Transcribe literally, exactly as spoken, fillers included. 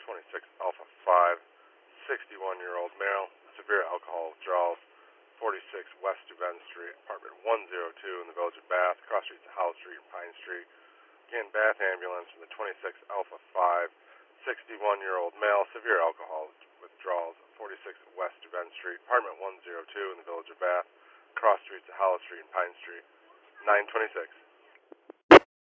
twenty-six Alpha five, sixty-one-year-old male, severe alcohol withdrawals, forty-six West Duven Street, apartment one oh two in the Village of Bath, cross streets of Howell Street and Pine Street. Again, Bath ambulance from the twenty-six Alpha five, sixty-one-year-old male, severe alcohol withdrawals, forty-six West Duven Street, apartment one oh two in the Village of Bath, cross streets of Howell Street and Pine Street. nine twenty-six.